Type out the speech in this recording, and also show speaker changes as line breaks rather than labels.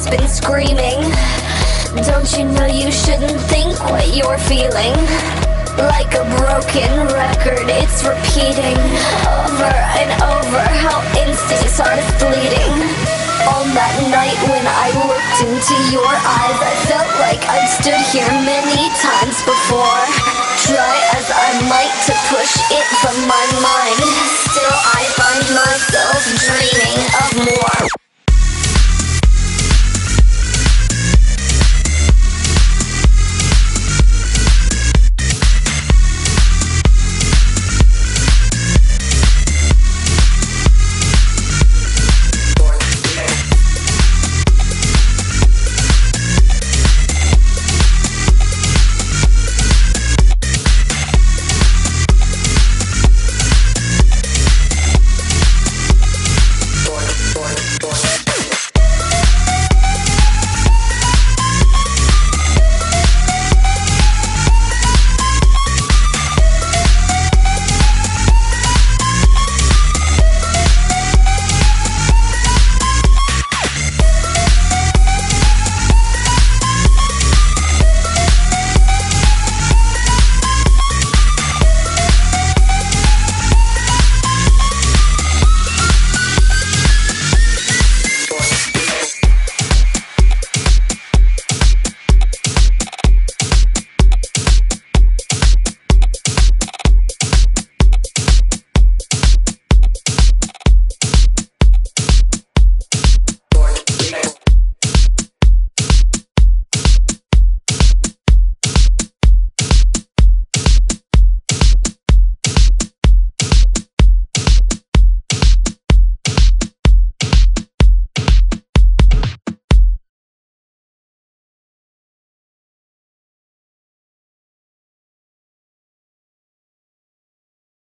just been screaming. Don't you know you shouldn't think what you're feeling? Like a broken record, it's repeating over and over how instincts are fleeting. On that night when I looked into your eyes, I felt like I'd stood here many times before. Try as I might to push it from my mind, still